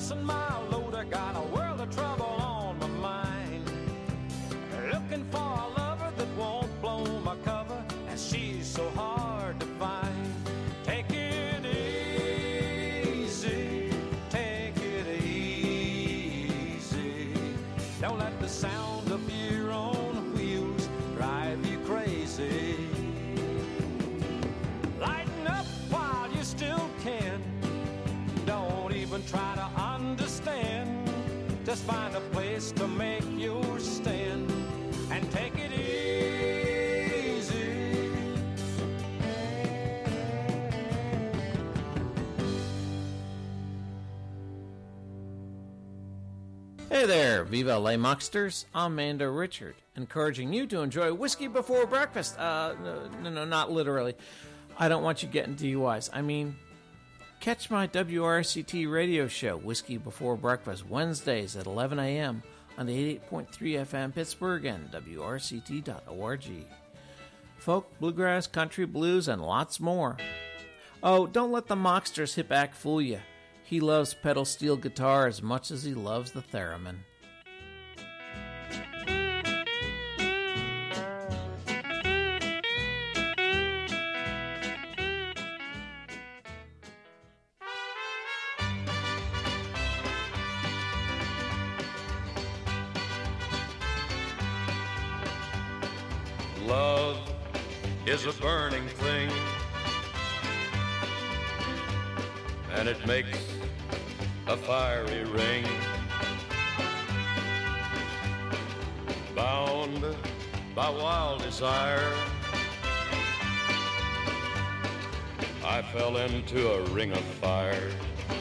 lessen my load. I got a world of trouble on my mind. Looking for a lover that won't blow my cover, and she's so hard to find. Take it easy, take it easy. Don't let the sound of your own wheels drive you crazy. Lighten up while you still can. Don't even try to understand. Just find a place to make your stand and take it easy. Hey there, Viva Les Mocksters. I'm Mando Richard, encouraging you to enjoy whiskey before breakfast. No, not literally. I don't want you getting DUIs. I mean, catch my WRCT radio show, Whiskey Before Breakfast, Wednesdays at 11 a.m. on the 88.3 FM Pittsburgh and WRCT.org. Folk, bluegrass, country, blues, and lots more. Oh, don't let the Mocksters hit back fool you. He loves pedal steel guitar as much as he loves the theremin. Love is a burning thing, and it makes a fiery ring. Bound by wild desire, I fell into a ring of fire.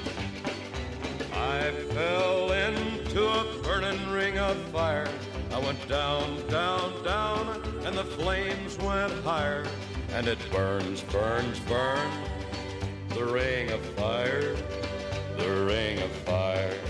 I fell into a burning ring of fire. I went down, down, down, and the flames went higher. And it burns, burns, burns, the ring of fire, the ring of fire.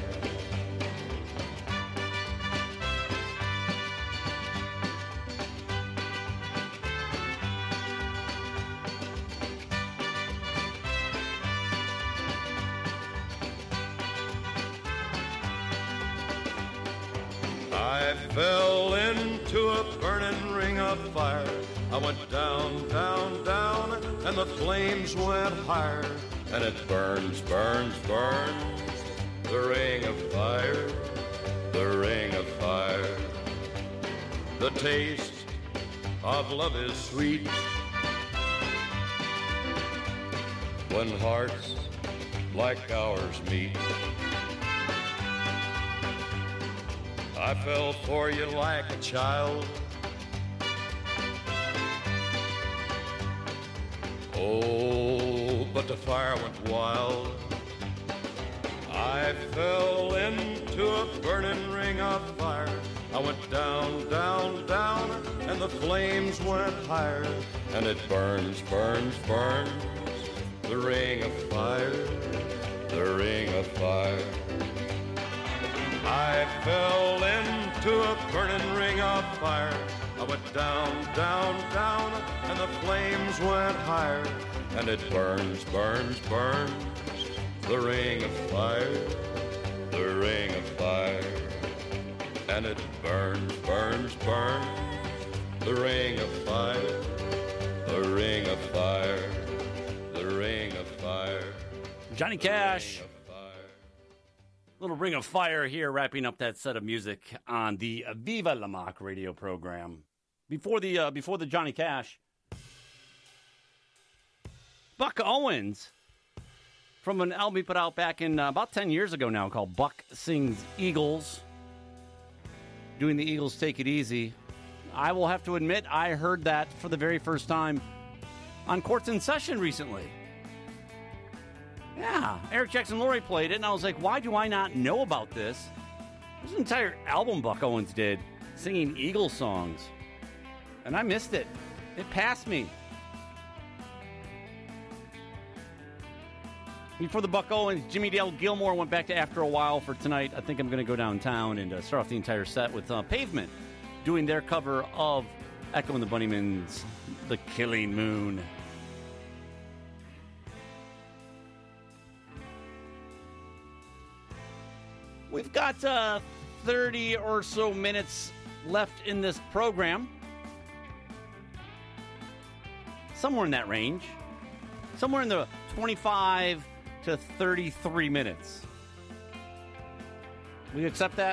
I fell into a burning ring of fire. I went down, down, down, and the flames went higher. And it burns, burns, burns, the ring of fire, the ring of fire. The taste of love is sweet when hearts like ours meet. I fell for you like a child. Oh, but the fire went wild. I fell into a burning ring of fire. I went down, down, down, and the flames went higher. And it burns, burns, burns, the ring of fire, the ring of fire. I fell into a burning ring of fire. I went down, down, down, and the flames went higher. And it burns, burns, burns, the ring of fire, the ring of fire. And it burns, burns, burns, the ring of fire, the ring of fire, the ring of fire. Johnny Cash. Little Ring of Fire here, wrapping up that set of music on the Viva La Mock radio program. Before the Johnny Cash, Buck Owens from an album he put out back in about 10 years ago now called Buck Sings Eagles. Doing the Eagles Take It Easy. I will have to admit, I heard that for the very first time on Courts in Session recently. Yeah, Eric Jackson Laurie played it, and I was like, why do I not know about this? There's an entire album Buck Owens did, singing Eagles songs. And I missed it. It passed me. Before the Buck Owens, Jimmy Dale Gilmore went back to After a While for tonight. I think I'm going to go downtown and start off the entire set with Pavement doing their cover of Echo and the Bunnymen's The Killing Moon. We've got 30 or so minutes left in this program. Somewhere in that range. Somewhere in the 25 to 33 minutes. Will you accept that?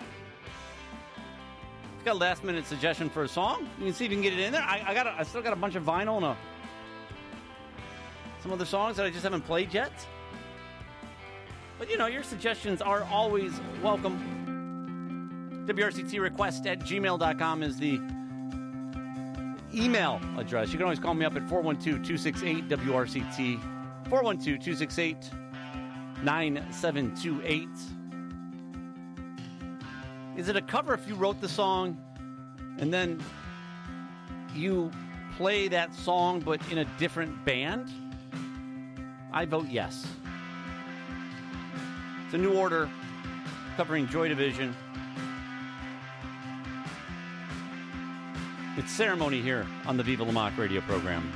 If you've got a last-minute suggestion for a song, you can see if you can get it in there. I still got a bunch of vinyl and some other songs that I just haven't played yet. But, your suggestions are always welcome. WRCTrequest@gmail.com is the email address. You can always call me up at 412-268-WRCT, 412-268-9728. Is it a cover if you wrote the song and then you play that song but in a different band? I vote yes. It's a New Order covering Joy Division. It's Ceremony here on the Viva La Mock radio program.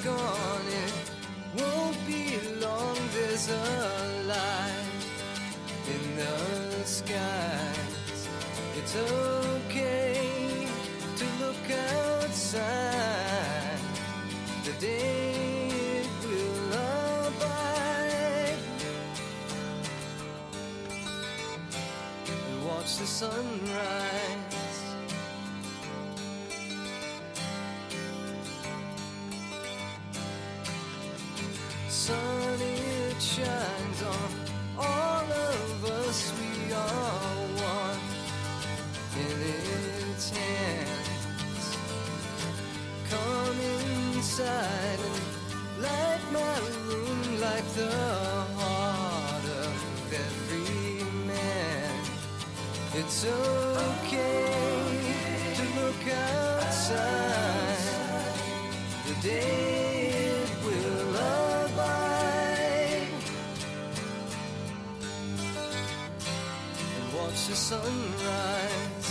gone, it won't be long. There's a light in the skies. It's okay to look outside. The day will abide and watch the sunrise. Sun, it shines on all of us. We are one in its hands. Come inside and light my room, like the heart of every man. It's okay to look outside. The day will abide and watch the sunrise.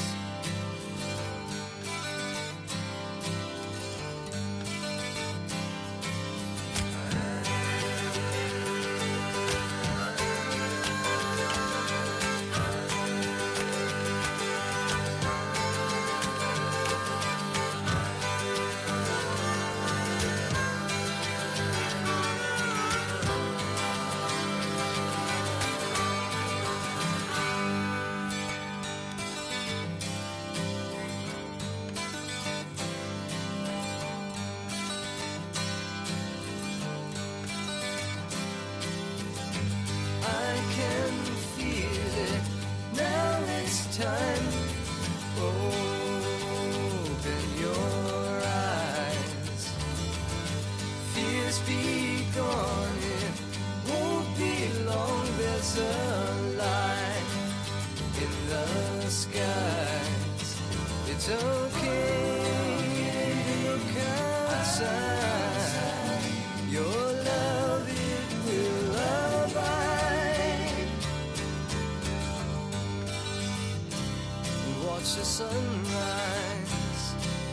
I can feel it, now it's time. Open your eyes. Fears be gone, it won't be long. There's a light in the skies. It's okay to look outside. Your love, it will abide and watch the sunrise.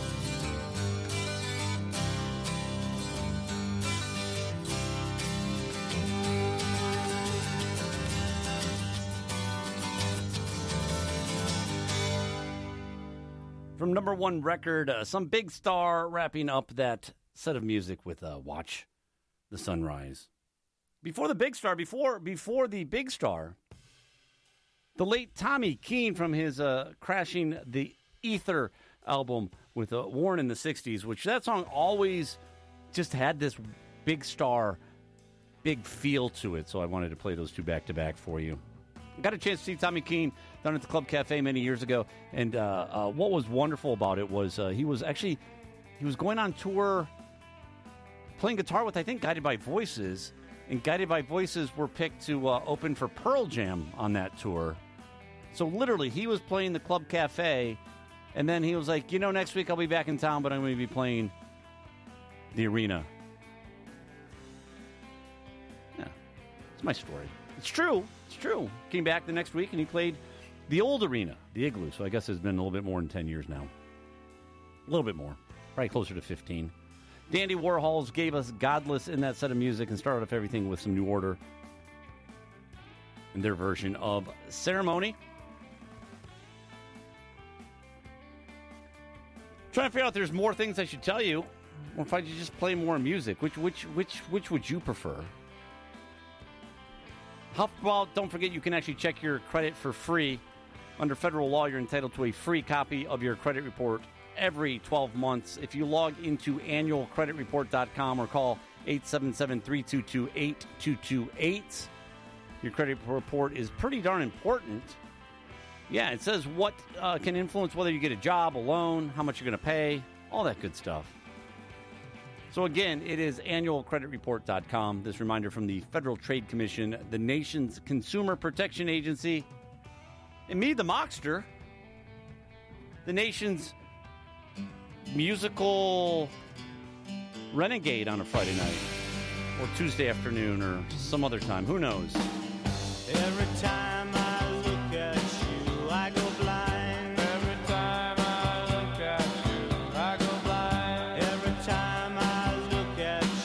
From number one record, some big star wrapping up that set of music with Watch the Sunrise. Before the big star, before the big star, the late Tommy Keene from his Crashing the Ether album with Warren in the 60s, which that song always just had this big star, big feel to it. So I wanted to play those two back to back for you. Got a chance to see Tommy Keene down at the Club Cafe many years ago, and what was wonderful about it was he was going on tour playing guitar with, I think, Guided by Voices, and Guided by Voices were picked to open for Pearl Jam on that tour. So literally, he was playing the Club Cafe, and then he was like, next week I'll be back in town, but I'm going to be playing the Arena. Yeah, it's my story. It's true. It's true. Came back the next week, and he played the old Arena, the Igloo. So I guess it's been a little bit more than 10 years now. A little bit more. Probably closer to 15. Dandy Warhols gave us Godless in that set of music and started off everything with some New Order in their version of Ceremony. Trying to figure out if there's more things I should tell you, or if I should just play more music. Which would you prefer? How about, don't forget, you can actually check your credit for free. Under federal law, you're entitled to a free copy of your credit report every 12 months. If you log into annualcreditreport.com or call 877-322-8228. Your credit report is pretty darn important. Yeah, it says what can influence whether you get a job, a loan, how much you're going to pay, all that good stuff. So again, it is annualcreditreport.com. This reminder from the Federal Trade Commission, the nation's consumer protection agency, and me, the Mockster, the nation's musical renegade on a Friday night or Tuesday afternoon or some other time. Who knows? Every time I look at you, I go blind. Every time I look at you, I go blind. Every time I look at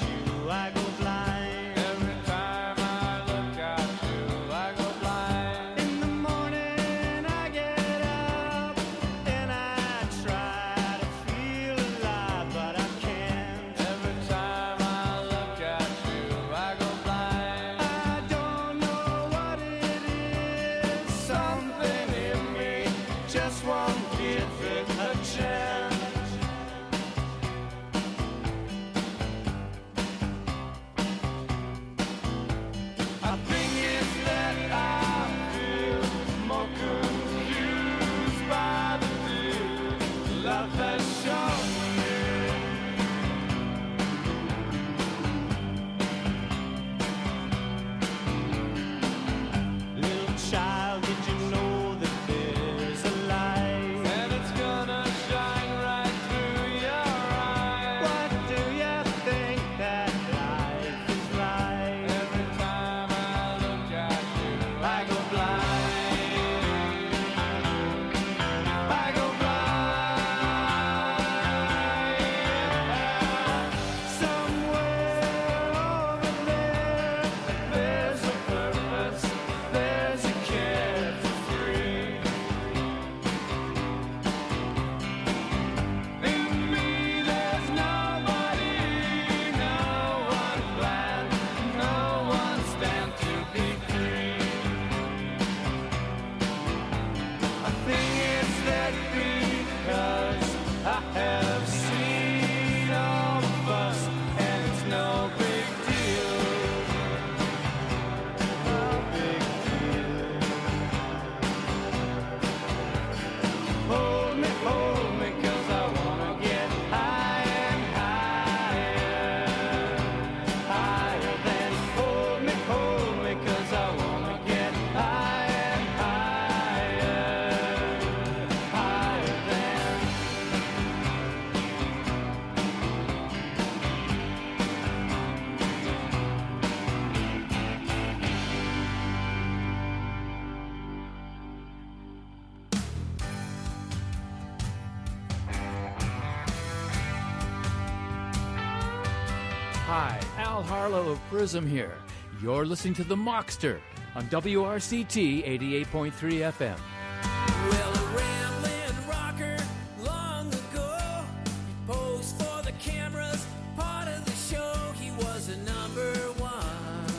Hi, Al Harlow of Prism here. You're listening to The Mockster on WRCT 88.3 FM. Well, a rambling rocker long ago, he posed for the cameras, part of the show, he was a number one.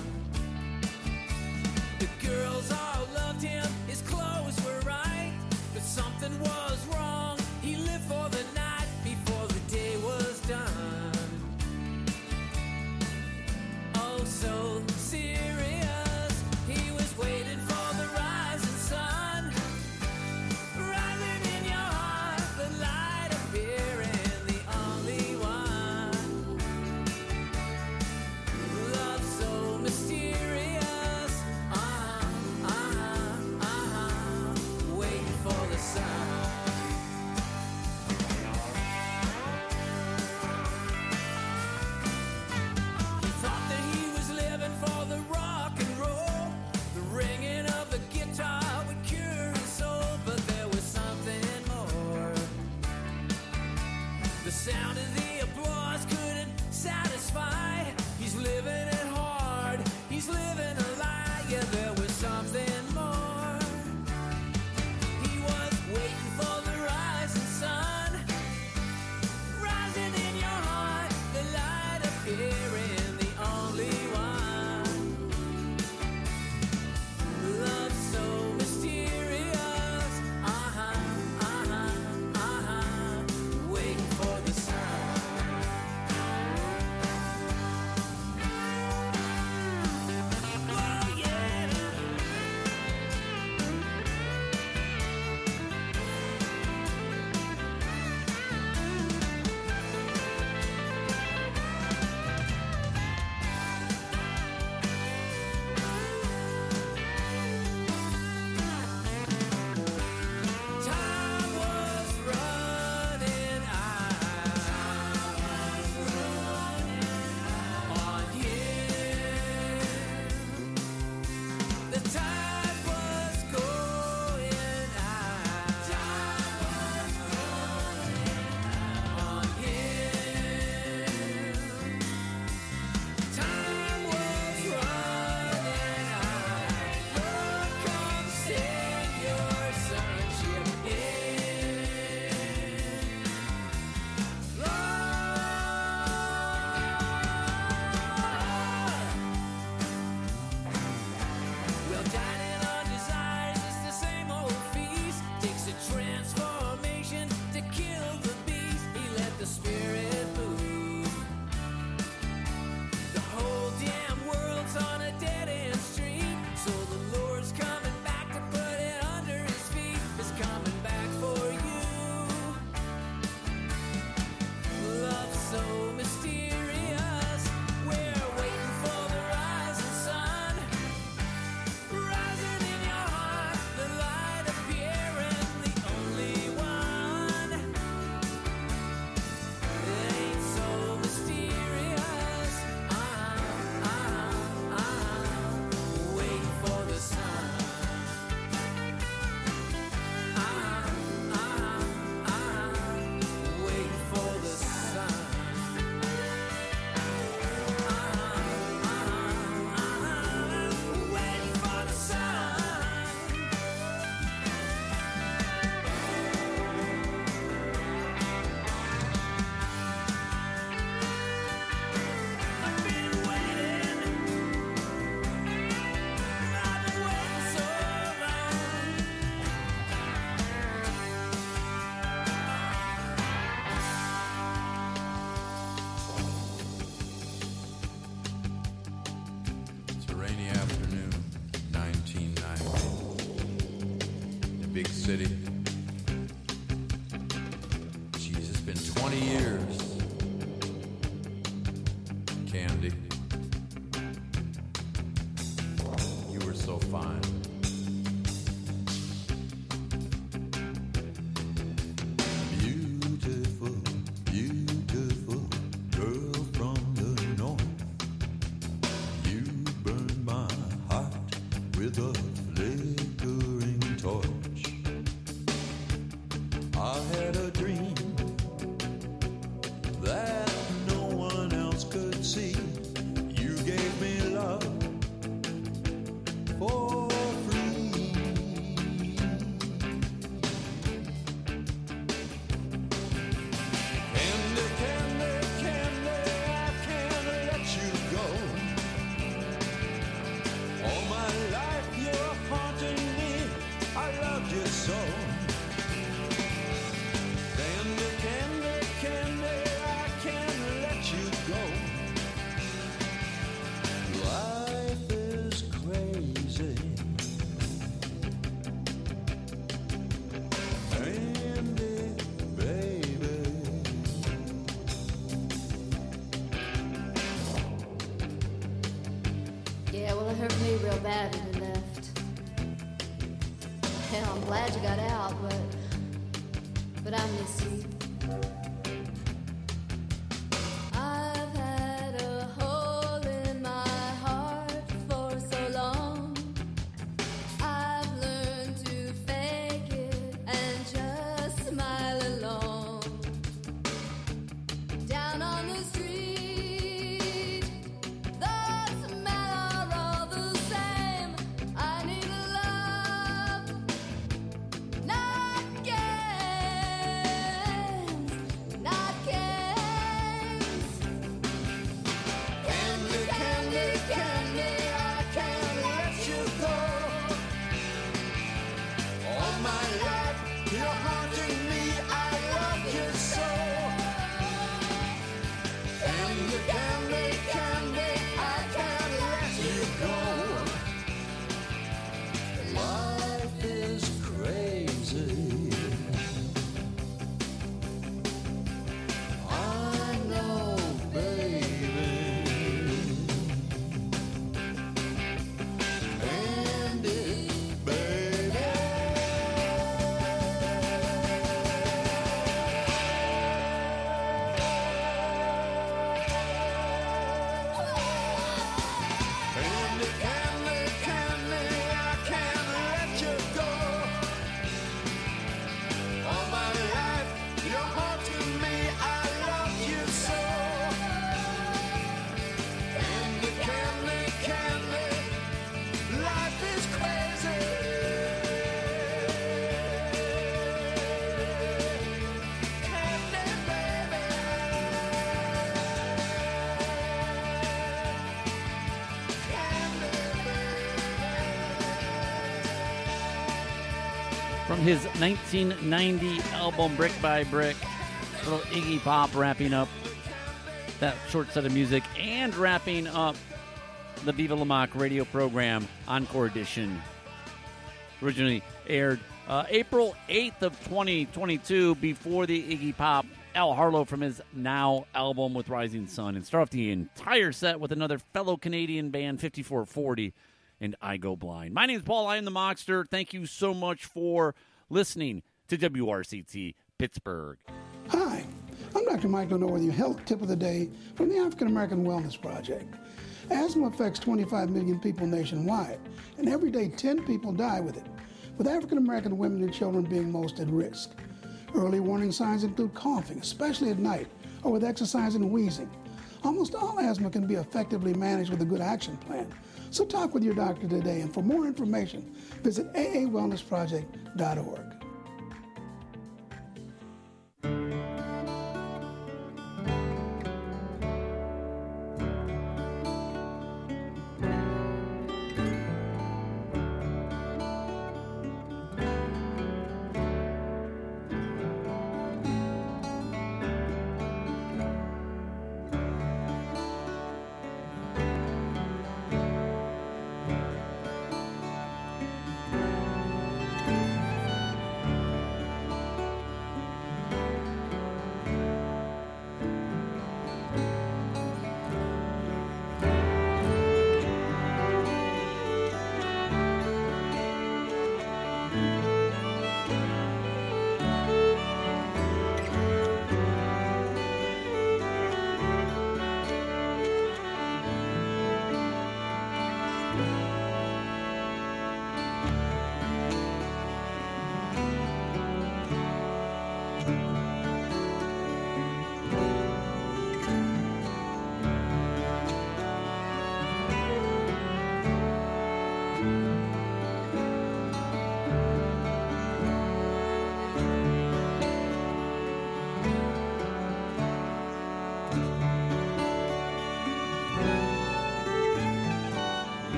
The girls all loved him, his clothes were right, but something was wrong. He lived for the night before the day was done. Oh, so serious, he was waiting for the rising sun. Rising in your heart, the light appearing, the only one. Love so mysterious, waiting for the sun. He thought that he was living for the rock and roll. The ringing of the guitar would cure his soul, but there was something more. The sound of the applause couldn't satisfy. He's living it hard, he's living a lie. Yeah, there was something more. He was waiting for the rising sun. Rising in your heart, the light appearing, the only one. Love so mysterious, waiting for the sun. Oh yeah. Time was running out on him. The tide was going out on him. Time was running out. Lord, come send your sonship in. Well, dining on desires is the same old feast. Takes a transformation to kill the beast. He let the spirit move. The whole damn world's on a dead end street. So the Lord's coming back to put it under his feet. Is coming back for you. Love so mysterious. We're waiting for the rising sun. Rising in your heart, the light appearing, the only one. It ain't so mysterious. Waiting for the sun. Waiting for the sun. Waiting for the sun. I've been waiting. I've been waiting so long. It's a rainy afternoon, 1990. A big city. Jeez, it's been 20 years. Candy. You were so fine. Beautiful, beautiful girl from the north. You burn my heart with a flickering torch. I had a dream that no one else could see. Yeah, well, it hurt me real bad when you left. Hell, I'm glad you got out, but I miss you. I've had a hole in my heart for so long. I've learned to fake it and just smile along. Down on the street, the smell are all the same. I need a love, not games, not games. Candy, candy, candy, I can't let you go. All my life, you're haunting me, I love you so. Candy, candy, candy, I can't let you go. Life is crazy. I know, baby. Candy, baby. Candy, candy, candy, I can't let you go. All my life, you're haunting me, I love you so. Candy, candy, candy, life is crazy. Candy, baby. From his 1990 album Brick by Brick, little Iggy Pop wrapping up that short set of music and wrapping up the Viva La Mock radio program, Encore Edition. Originally aired April 8th of 2022 before the Iggy Pop Al Harlow from his Now album with Rising Sun. And start off the entire set with another fellow Canadian band, 5440. And I Go Blind. My name is Paul. I am the Mockster. Thank you so much for listening to WRCT Pittsburgh. Hi, I'm Dr. Michael Norworthy, health tip of the day from the African American Wellness Project. Asthma affects 25 million people nationwide, and every day 10 people die with it, with African American women and children being most at risk. Early warning signs include coughing, especially at night, or with exercise and wheezing. Almost all asthma can be effectively managed with a good action plan. So talk with your doctor today, and for more information, visit aawellnessproject.org.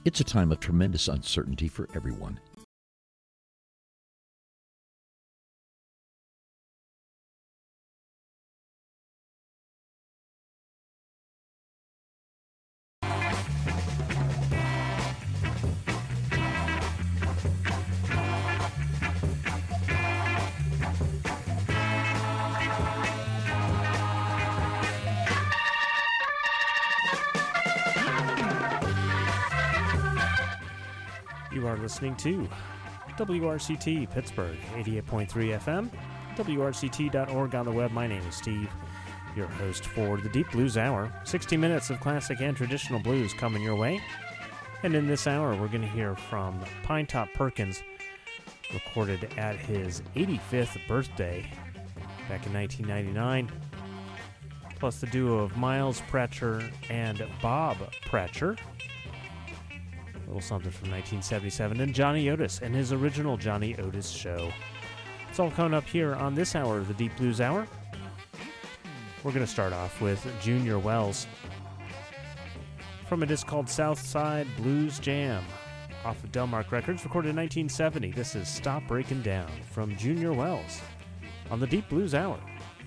It's a time of tremendous uncertainty for everyone. You are listening to WRCT Pittsburgh, 88.3 FM, WRCT.org on the web. My name is Steve, your host for the Deep Blues Hour. 60 minutes of classic and traditional blues coming your way. And in this hour, we're going to hear from Pinetop Perkins, recorded at his 85th birthday back in 1999, plus the duo of Miles Pratcher and Bob Pratcher. A little something from 1977, and Johnny Otis and his original Johnny Otis show. It's all coming up here on this hour of the Deep Blues Hour. We're going to start off with Junior Wells from a disc called Southside Blues Jam off of Delmark Records, recorded in 1970. This is Stop Breaking Down from Junior Wells on the Deep Blues Hour.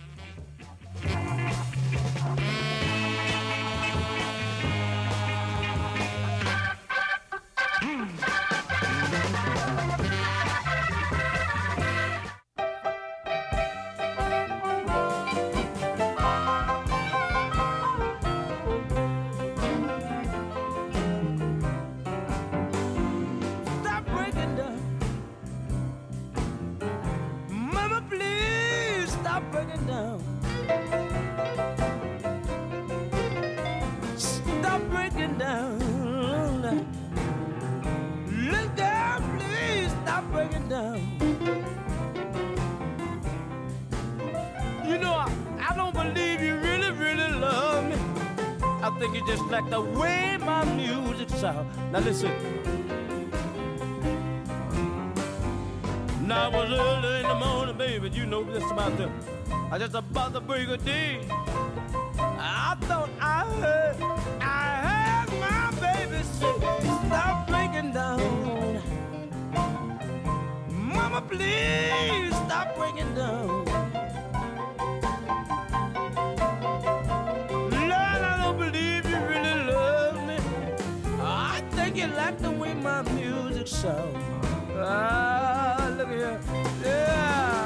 Like the way my music sounds. Now listen. Now it was early in the morning, baby. You know this about them. I just about to break a day. I thought I heard my baby say, stop breaking down. Mama, please stop breaking down. You like the way my music sounds. Ah, look here. Yeah.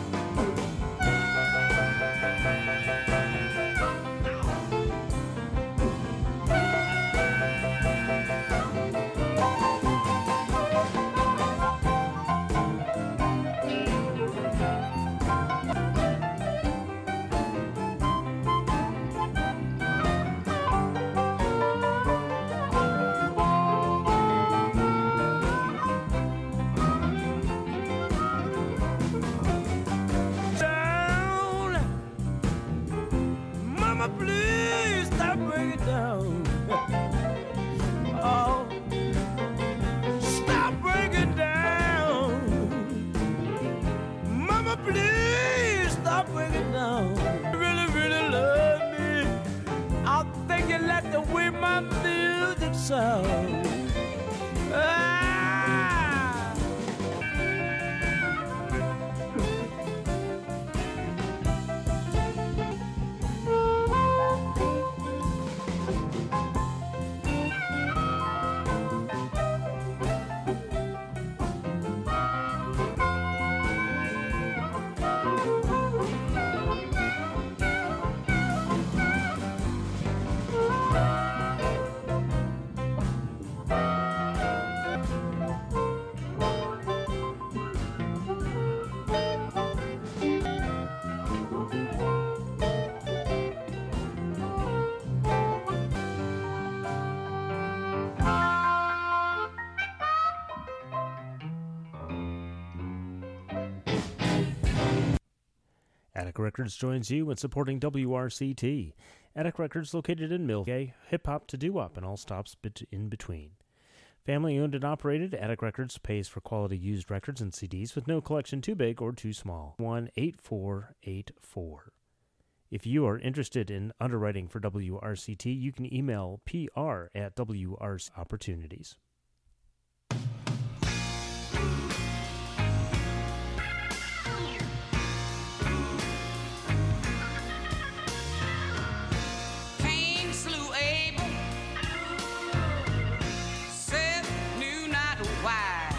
Attic Records joins you in supporting WRCT. Attic Records located in Milwaukee, hip-hop to doo-wop and all stops in between. Family-owned and operated, Attic Records pays for quality used records and CDs with no collection too big or too small. 1-8484. If you are interested in underwriting for WRCT, you can email PR@WRC Opportunities. Cain slew Abel, Seth knew not why.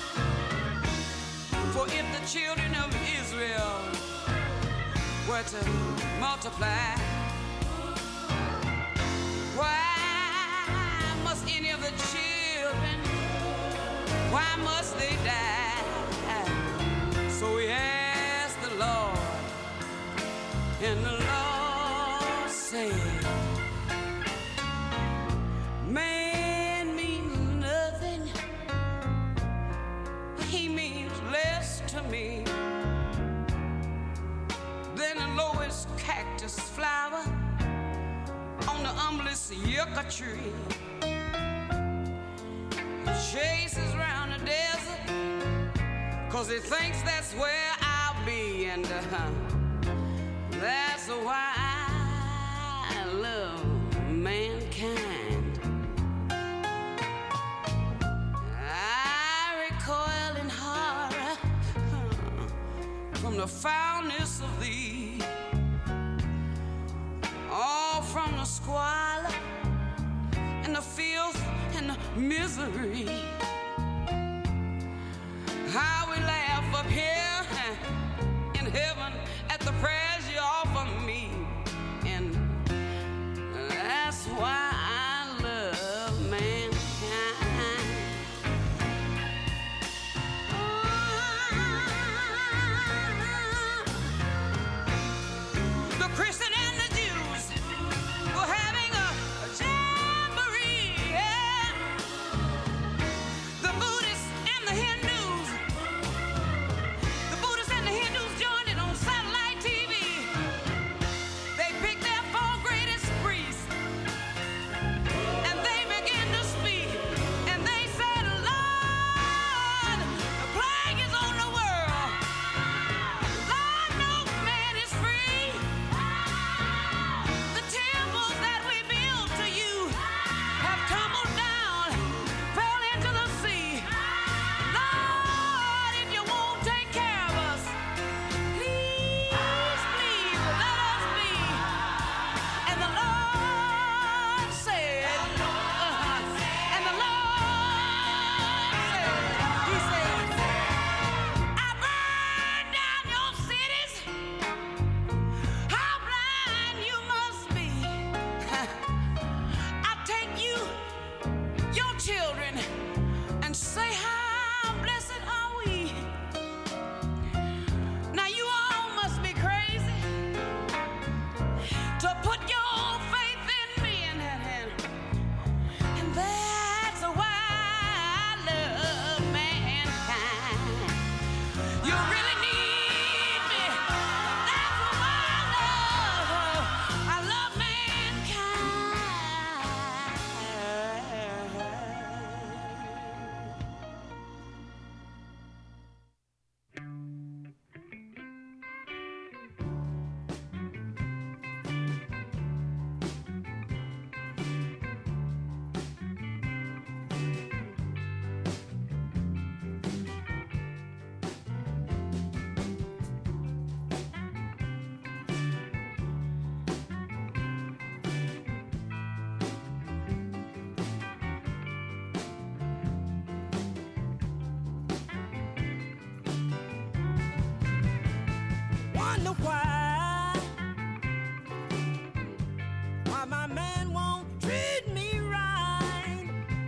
For if the children of Israel were to multiply, why must any of the children, why must they die? So he asked the Lord, and the Lord said, man means nothing, he means less to me than the lowest cactus flower on the humblest yucca tree. He chases around the desert 'cause he thinks that's where I'll be, and that's why I love mankind. I recoil in horror from the foulness of thee, all from the squalor and the filth and the misery. How we laugh up here in heaven at the prayers you offer me, and that's why I love mankind. The Christian and the Jews were having a jamboree, yeah. The Buddhists and the Hindus joined it on satellite TV. They picked their 4 greatest priests, and they began to speak, and they said, Lord, the plague is on the world. Lord, no man is free. The temples that we built to you have tumbled down, fell into the sea. Lord, if you won't take care of us, please, please let us be. And the Lord said, and the Lord said, he said, I burn down your cities. How blind you must be. I take you, your children, and say, how blessed are we. Now you all must be crazy to put your faith in me, and that's why I love mankind. You really need me. That's why I love Wonder why my man won't treat me right.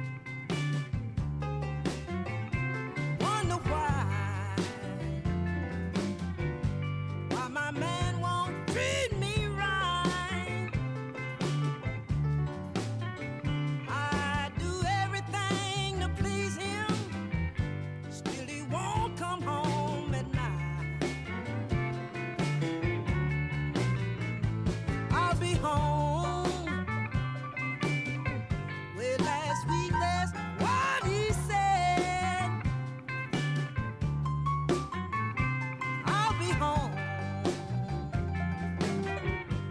Wonder why my man won't treat me right. I do everything to please him, still he won't come home at night. I'll be home. Well, last week, that's what he said. I'll be home.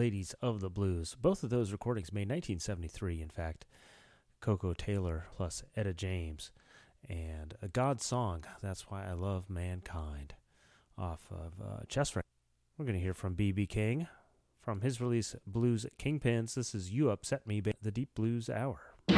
Ladies of the Blues. Both of those recordings made 1973, in fact. Coco Taylor plus Etta James. And A God Song, That's Why I Love Mankind, off of Chest Records. We're going to hear from B.B. King from his release Blues Kingpins. This is You Upset Me, the Deep Blues Hour.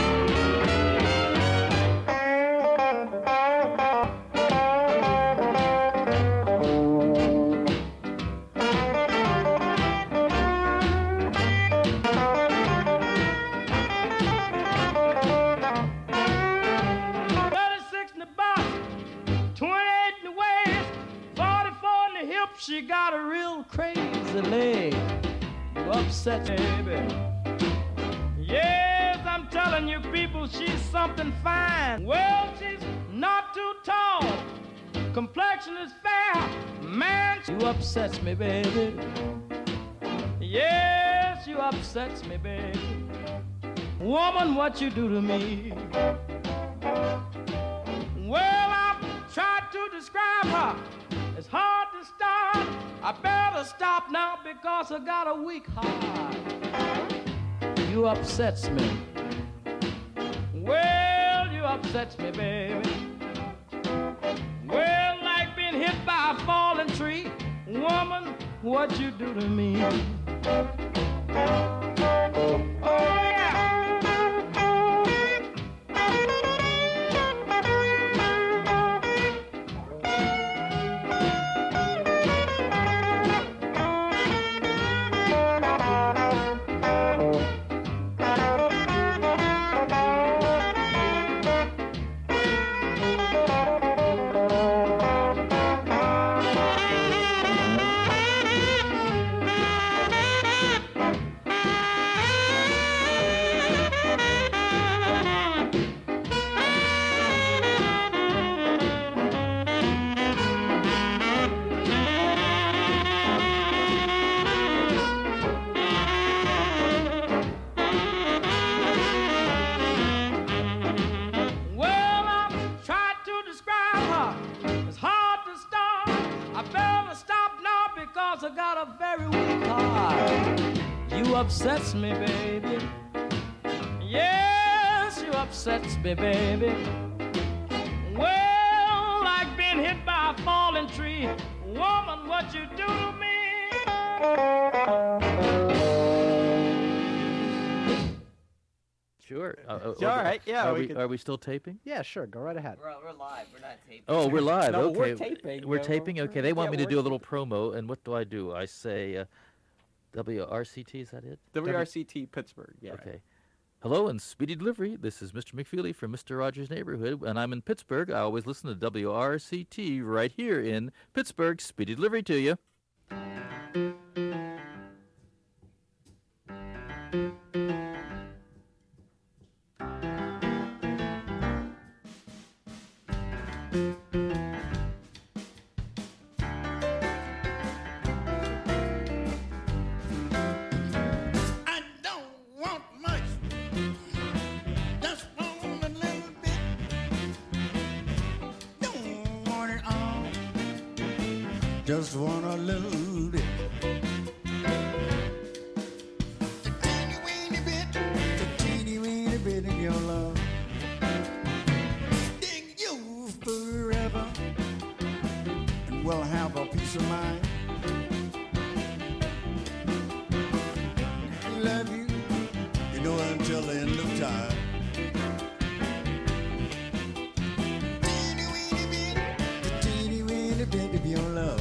She got a real crazy leg. You upset me, baby. Yes, I'm telling you people, she's something fine. Well, she's not too tall. Complexion is fair. Man, you upsets me, baby. Yes, you upsets me, baby. Woman, what you do to me? Well, I've tried to describe her. It's hard to start. I better stop now because I got a weak heart. You upsets me. Well, you upsets me, baby. Well, like being hit by a falling tree. Woman, what you do to me? Oh, yeah. Upsets me, baby. Yes, you upsets me, baby. Well, like being hit by a falling tree. Woman, what you do to me? Sure. All right. Yeah. Are we still taping? Yeah, sure. Go right ahead. We're live. We're not taping. Oh, we're live. No, okay. we're taping. We're taping. Okay. They want me to do a little promo, and what do? I say WRCT. Is that it? WRCT Pittsburgh. Yeah. Okay. Hello and speedy delivery. This is Mr. McFeely from Mr. Rogers' Neighborhood, and I'm in Pittsburgh. I always listen to WRCT right here in Pittsburgh. Speedy delivery to you. Just want a little bit. The teeny weeny bit of your love. Dig you forever, and we'll have a peace of mind. Love you, you know, until the end of time. Teeny weeny bit of your love.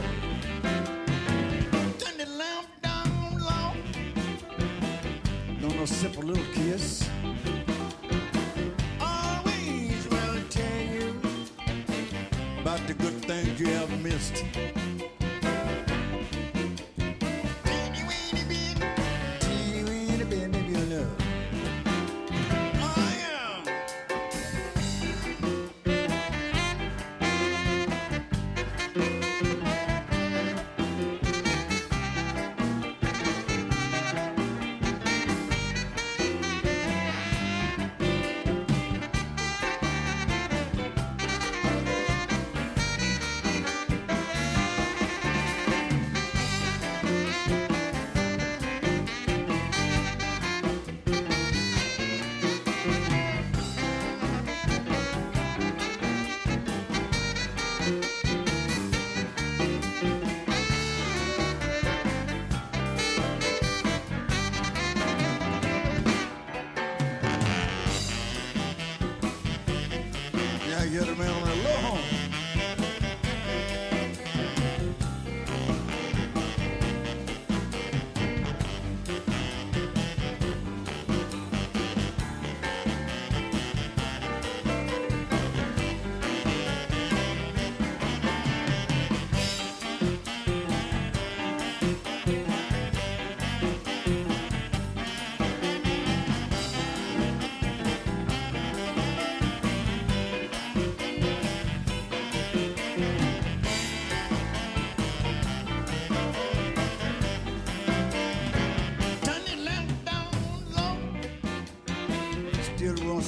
Sip a little kiss. Always will tell you about the good things you have missed. Teeny weeny bit of your love. Oh yeah.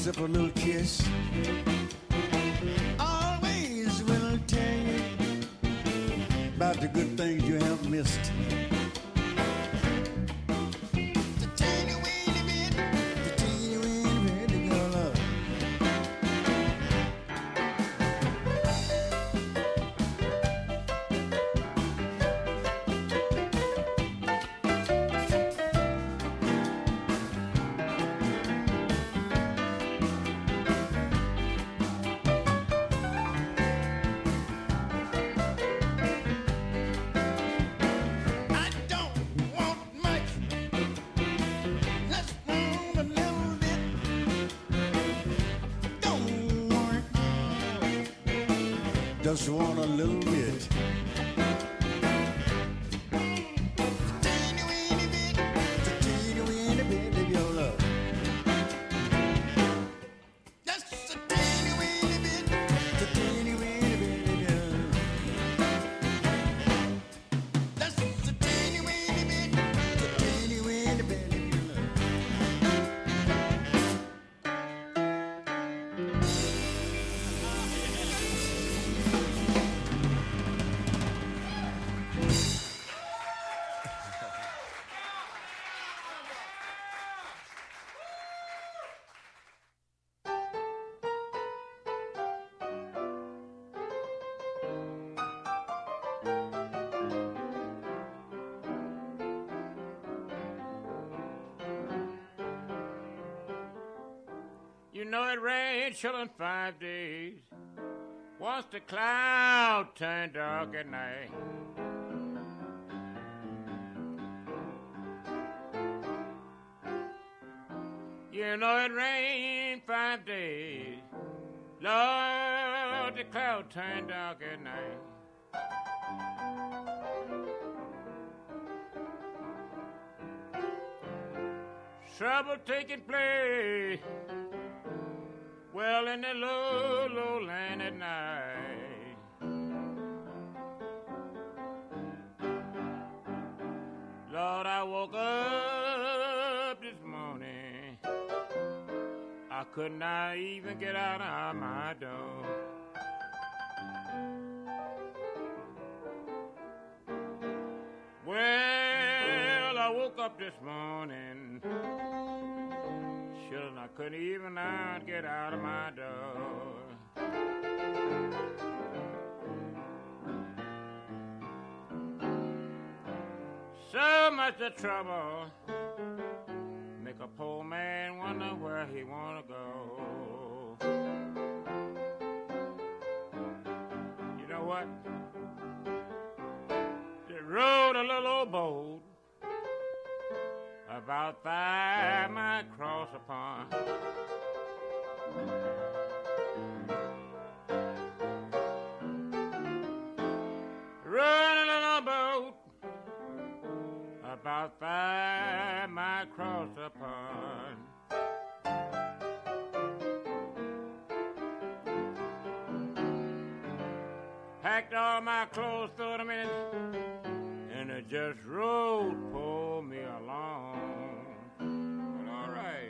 except for a little kiss. Always will tell you about the good things you have missed. The teeny weeny bit of your love. I don't want much, just want a little bit. Don't want all, just want a little bit. Teeny weeny bit of your love. Just a teeny weeny bit of your love. Just a teeny weeny bit of your love. You know it rained chillin' 5 days. Once the cloud turned dark at night. You know it rained 5 days. Lord, the cloud turned dark at night. Trouble taking place. Well, in the low, low land at night. Lord, I woke up this morning. I could not even get out of my door. Well, I woke up this morning. Sure, I couldn't even not get out of my door. So much of trouble make a poor man wonder where he wanna go. You know what? They rode a little old boat about 5 miles across the pond. Rode a little boat about 5 miles across the pond. Packed all my clothes, threw them in it, and it just rode for me along. But all right.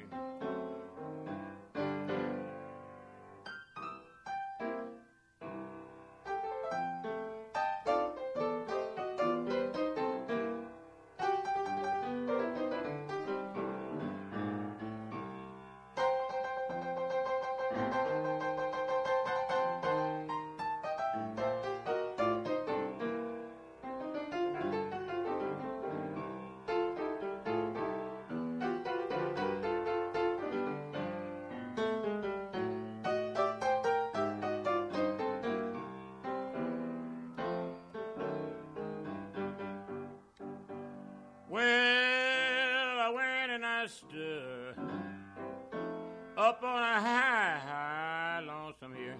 Well, I went and I stood up on a high, high, lonesome hill.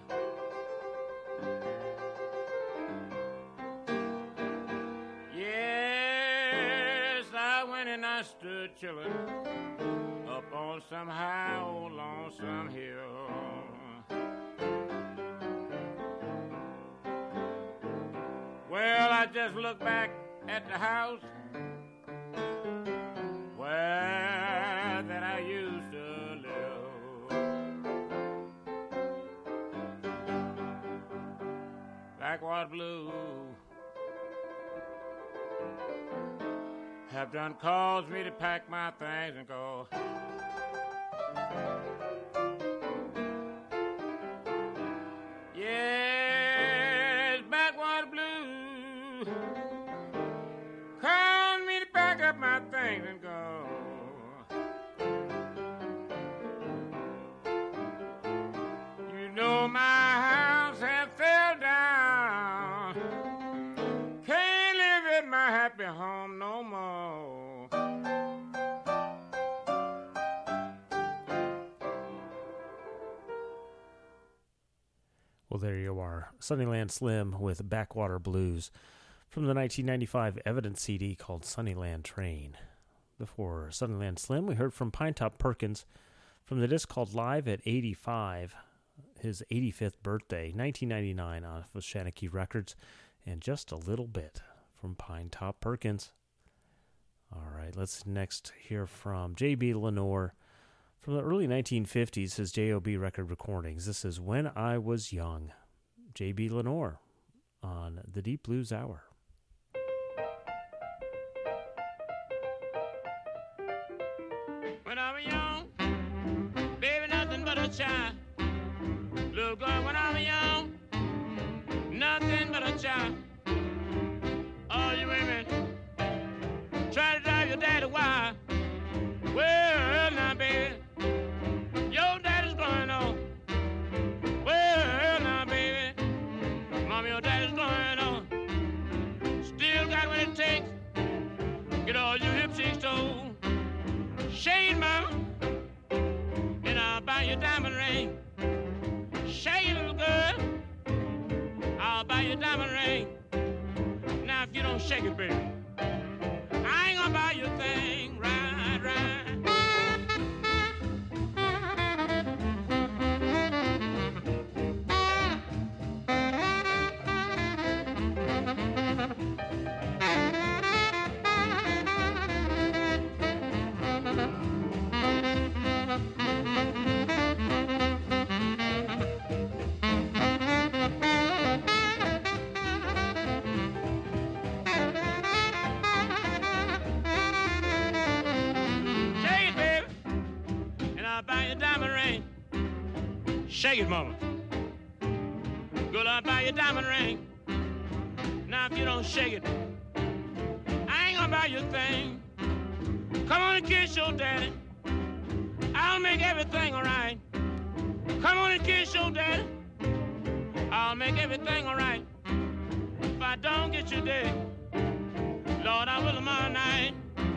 Yes, I went and I stood chillin' up on some high, old, lonesome hill. Well, I just looked back at the house where that I used to live. have done caused me to pack my things and go. Yes, backwater blues caused me to pack up my things and go. You know my house has fell down. Can't live in my happy home no more. Well, there you are. Sunnyland Slim with Backwater Blues from the 1995 Evidence CD called Sunnyland Train. Before Sunnyland Slim, we heard from Pinetop Perkins from the disc called Live at 85, his 85th birthday, 1999, off of Shanachie Records, and Just a Little Bit from Pinetop Perkins. All right, let's next hear from J.B. Lenore from the early 1950s, his J.O.B. record recordings. This is When I Was Young. J.B. Lenore on the Deep Blues Hour. When I was young, baby, nothing but a child. Little girl, when I was young, nothing but a child. All you women try to drive your daddy wild. Well, now, baby, your daddy's going on. Well, now, baby, mama, your daddy's going on. Still got what it takes. Get all your hips extolled. Shade, mama, and I'll buy you a diamond ring. Shade, little girl, I'll buy you a diamond ring. Now, if you don't shake it, baby, I ain't gonna buy you a thing. Right, right. Shake it, mama. Girl, I'll buy you a diamond ring. Now, if you don't shake it, I ain't gonna buy you a thing. Come on and kiss your daddy. I'll make everything all right. Come on and kiss your daddy. I'll make everything all right. If I don't get you there, Lord, I will tomorrow night.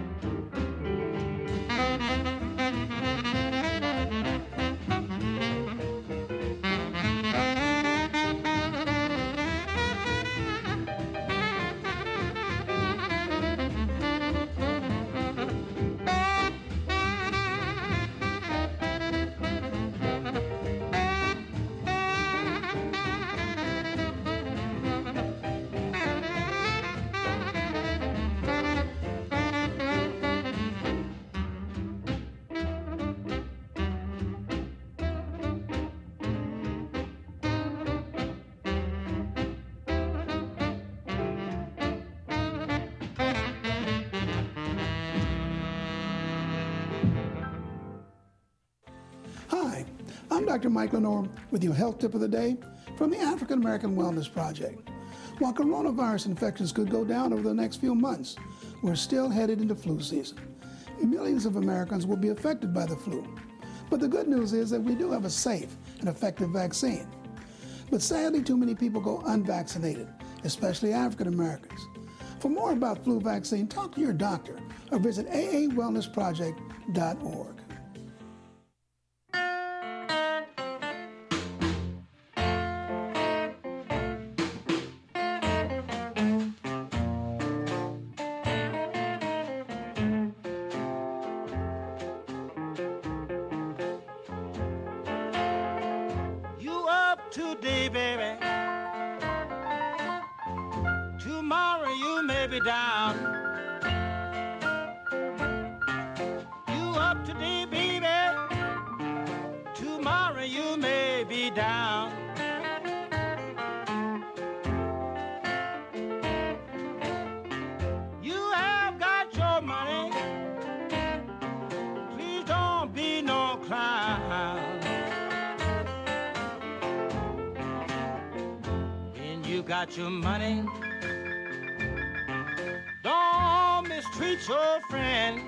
Hi, I'm Dr. Mike Lenore with your health tip of the day from the African American Wellness Project. While coronavirus infections could go down over the next few months, we're still headed into flu season. Millions of Americans will be affected by the flu. But the good news is that we do have a safe and effective vaccine. But sadly, too many people go unvaccinated, especially African Americans. For more about flu vaccine, talk to your doctor or visit aawellnessproject.org. You up today, baby. Tomorrow you may be down. You up today, baby. Tomorrow you may be down. You have got your money. got your money, don't mistreat your friend.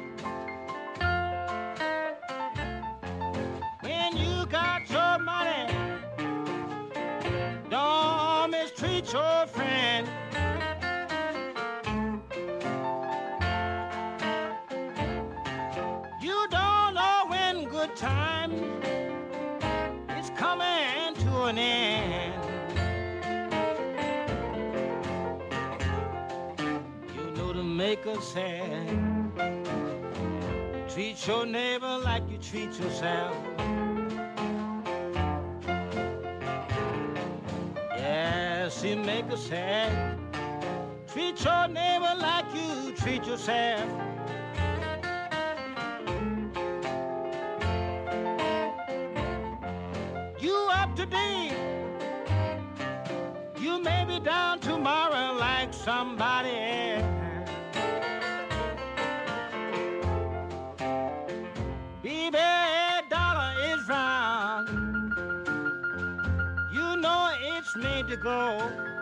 When you got your money, don't mistreat your friend. You don't know when good time is coming to an end. You know to make us sad, treat your neighbor like you treat yourself. Yes, it make us sad. Treat your neighbor like you treat yourself. You up today, you may be down tomorrow like somebody else. Baby, dollar is round. You know it's made to go.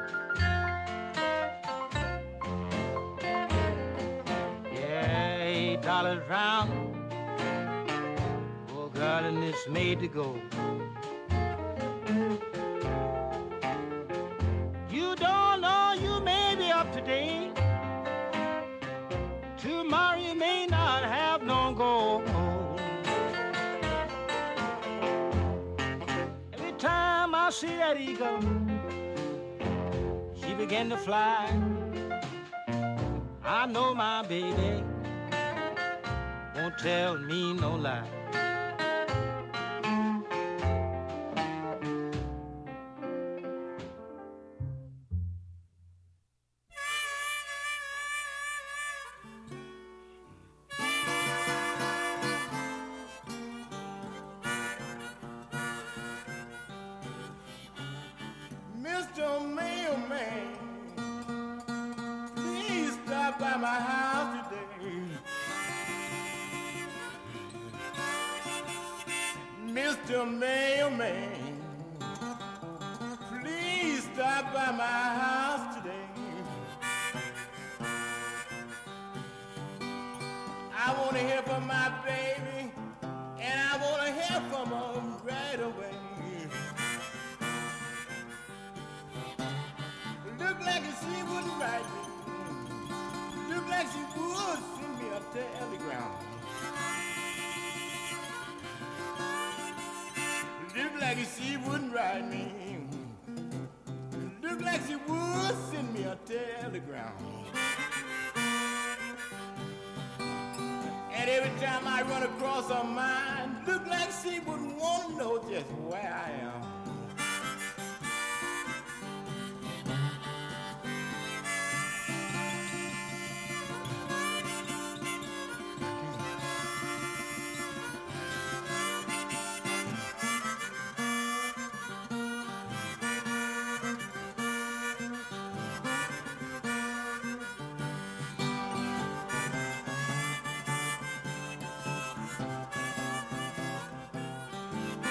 Yeah, $8 round. Oh God, and it's made to go. You don't know you may be up today. Tomorrow you may not have no gold. Every time I see that eagle, she began to fly. I know my baby won't tell me no lie. Mr. Mailman, please stop by my house today. Mr. Mailman, please stop by my house today. I want to hear from my baby, and I want to hear from her right away. Look like she wouldn't write me. Look like she would send me a telegram. Look like she wouldn't write me. Look like she would send me a telegram. And every time I run across her mind, look like she would want to know just where I am.